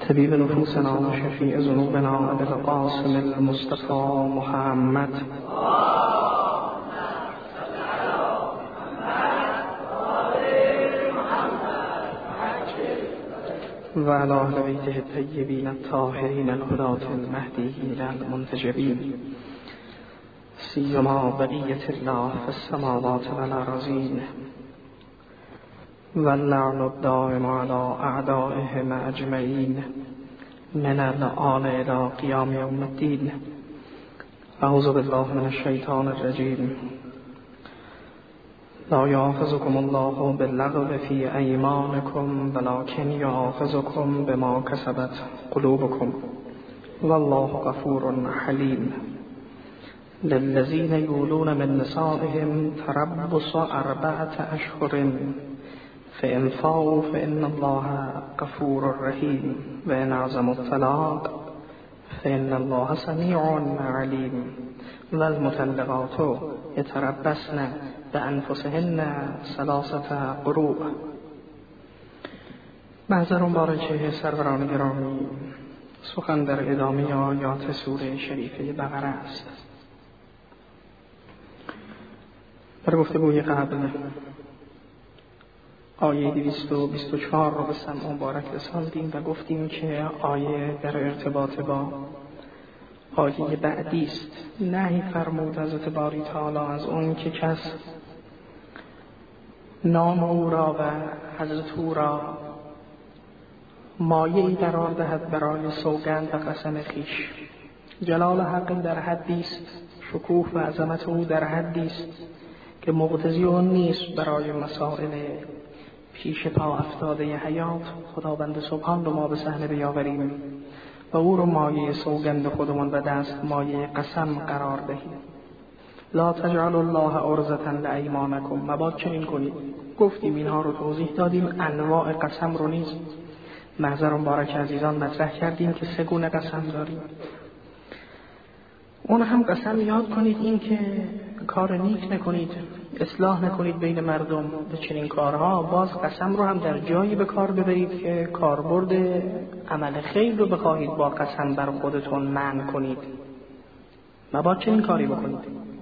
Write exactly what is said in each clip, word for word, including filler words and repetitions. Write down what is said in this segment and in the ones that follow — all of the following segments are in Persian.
طبیب نفوسنا و شفیع ذنوبنا ابی القاسم المصطفى محمد و علی اهل بیته الطیبین الطاهرین الهداة المهدیین المنتجبین سیما بقیة الله فی السماوات والارضین واللعن الدائم على اعدائهم اجمعین من الآن الى قیام یوم الدین. اعوذ بالله من الشیطان الرجیم. لا یؤاخذکم الله باللغو فی ایمانکم ولکن یؤاخذکم بما کسبت قلوبکم والله غفور حلیم. للذین یولون من نسائهم تربص اربعة اشهر فإن فاؤوا فإن الله غفور رحیم و ان عزموا الطلاق فإن الله سمیع علیم. والمطلقات یتربصن بأنفسهن ثلاثة قروء. محضر مبارک سروران گرامی، سخن در ادامه آیات سوره شریفه بقره است. در گفتگوی قبل آیه دویست و بیست و چهار را به سمع مبارک رساندیم و گفتیم که آیه در ارتباط با آیه بعدی است. نهی فرمود حضرت باری تعالی از اون که کس نام او را و حضرت او را مایه‌ای قرار دهد برای سوگند و قسم خویش. جلال حق در حدی است، شکوه و عظمت او در حدی است که مقتضی اون نیست برای مسائل پیش پا افتاده حیات خداوند سبحان رو ما به صحنه بیاوریم و او رو مایه سوگند خودمان و دست مایه قسم قرار دهیم. لا تجعلوا الله عرضة لایمانکم. مباد چنین کنید. گفتیم اینها رو توضیح دادیم. انواع قسم رو نیز محضر مبارک عزیزان مطرح کردیم که سه گونه قسم داریم. اون هم قسم یاد کنید این که کار نیک نکنید، اصلاح نکنید بین مردم به چنین کارها. باز قسم رو هم در جایی به کار ببرید که کاربرد عمل خیر رو بخواهید با قسم بر خودتون منع کنید. مبادا چنین کاری بکنید.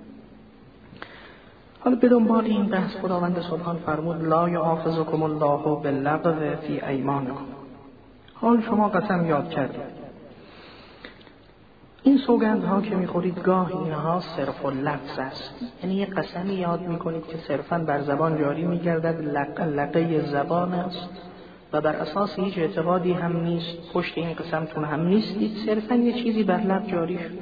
حالا به دنبال این بحث خداوند سبحان فرمود لا یؤاخذکم الله باللغو فی ایمانکم. حال شما قسم یاد کردید. این سوگندها که میخورید گاه اینها صرف و لفظ است، یعنی یه قسمی یاد میکنید که صرفاً بر زبان جاری میگردد، لقه لقه زبان است و بر اساس هیچ اعتقادی هم نیست، پشت این قسمتون هم نیستید، صرفاً یه چیزی بر لب جاری شد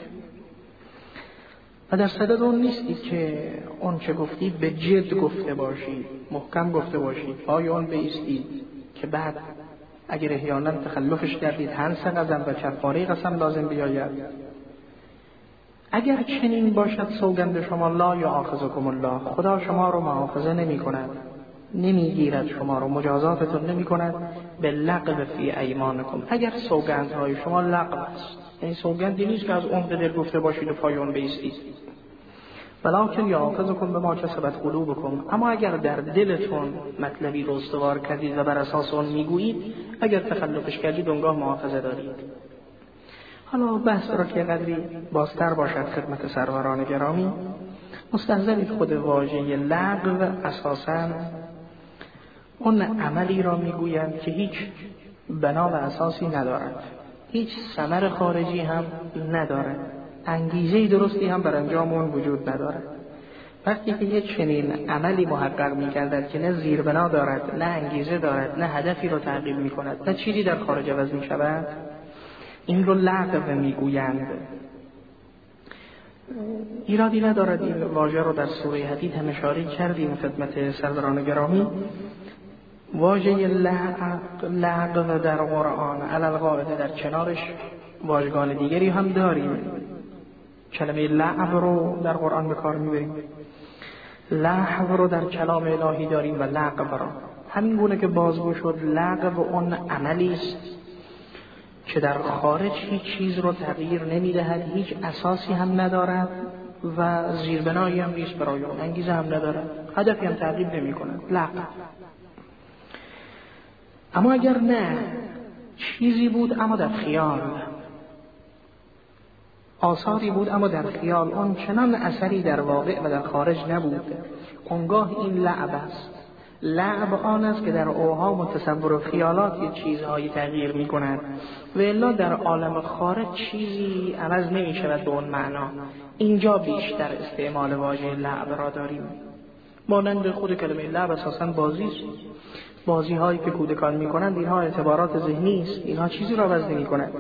و در صدد اون نیستید که اون چه گفتید به جد گفته باشید، محکم گفته باشید، پای اون بایستید که بعد اگر احیانا تخلفش کردید هنس قسم و کفاره قسم لازم بیاید. اگر چنین باشد سوگند شما لا یؤاخذکم الله، خدا شما رو مؤاخذه نمی کند، نمی گیرد شما رو، مجازاتتون نمی کند به لغو فی ایمانکم. اگر سوگندهای شما لغو است، این سوگندی نیست که از عمق دل گفته باشید و پای اون بایستید. ولکن یؤاخذکم بما کسبت قلوبکم. اما اگر در دلتون مطلبی رو استوار کردید و بر اساس اون میگویید، اگر تخلفش کردید اونگاه مؤاخذه دارید. حالا بحث را که قدری بازتر باشد خدمت سروران گرامی، مستحضرید خود واژه لغو اساساً اون عملی را میگویند که هیچ بنا و اساسی ندارد، هیچ ثمر خارجی هم ندارد، انگیزه درستی هم بر انجام اون وجود ندارد. وقتی که یک چنین عملی محقق می‌گردد که نه زیربنا دارد، نه انگیزه دارد، نه هدفی را تحقق می‌کند، نه چیزی در خارج عوض می‌شود، این رو لغو میگویند. ایرادی ندارد این واژه رو در سوره حدید هم اشاره کردیم خدمت سروران گرامی. واژه لغو در قرآن علی القاعده در کنارش واژگان دیگری هم داریم. کلمه لغو رو در قرآن به کار میبریم، لغو رو در کلام الهی داریم و لغو را همین گونه که بازگو شد. لغو اون عملی است که در خارج هیچ چیز رو تغییر نمیدهد، هیچ اساسی هم ندارد و زیربنایی هم نیست برای اون، انگیزه هم ندارد، هدفی هم تعقیب نمی کند. لغو. اما اگر نه چیزی بود اما در خیال، آثاری بود اما در خیال، اون چنان اثری در واقع و در خارج نبود. اونگاه این لعب است. لعب آن است که در اوهام و تصور و خیالات یه چیزهایی تغییر می کند و الا در عالم خارج چیزی عوض نمی شود به اون معنا. اینجا بیشتر استعمال واژه لعب را داریم. مانند خود کلمه لعب اساساً بازی است. بازی هایی که کودکان می کنند اینها اعتبارات ذهنی است، اینها چیزی را عوض نمی کنند.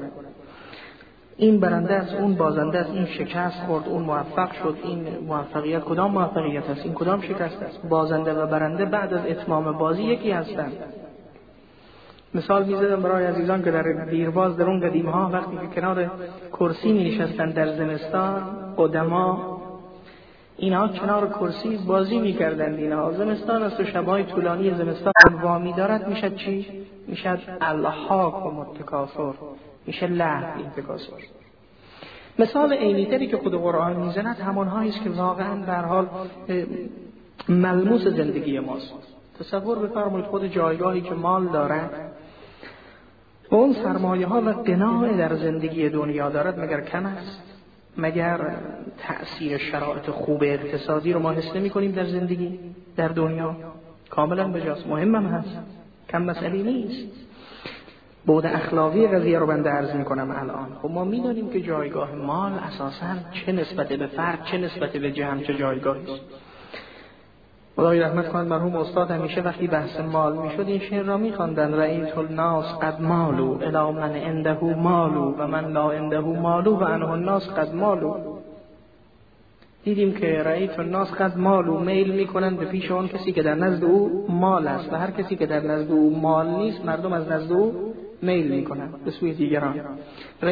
این برنده است، اون بازنده است، این شکست خورد، اون موفق شد، این موفقیت کدام موفقیت است، این کدام شکست است. بازنده و برنده بعد از اتمام بازی یکی هستند. مثال می‌زدم برای عزیزان که در دیرباز در اون قدیم‌ها وقتی که کنار کرسی می‌نشستند در زمستان، قدما اینها کنار کرسی بازی می‌کردند. اینها زمستان است و شب‌های طولانی زمستان وامی دارد، میشد چی؟ میشد الحاکم التکاثر، میشه لعب این تکاثر. مثال عینی‌تری که خود قرآن میزند همانهایی است که واقعاً به هر حال ملموس زندگی ماست. تصور بفرمایید خود جایگاهی که مال دارد و اون سرمایه ها و غنا در زندگی دنیا دارد مگر کم است؟ مگر تأثیر شرایط خوب اقتصادی رو ما حس نمی‌کنیم در زندگی در دنیا؟ کاملاً بجاست، مهمم هست، کم مسئله نیست. بعد اخلاقی قضیه رو بنده عرض میکنم الان. خب ما میدونیم که جایگاه مال اساساً چه نسبت به فرد، چه نسبت به جمع، چه جایگاهی است. خدای رحمت کند مرحوم استاد همیشه وقتی بحث مال میشد این شعر را میخواندن: رأیت الناس قد مالو الی من عنده مالو و من لا عنده مالو و عنه الناس قد مالو. دیدیم که رأیت الناس قد مالو، میل میکنند به پیش اون کسی که در نزد او مال است و هر کسی که در نزد او مال نیست مردم از نزد او میل میکنند به سوی دیگران.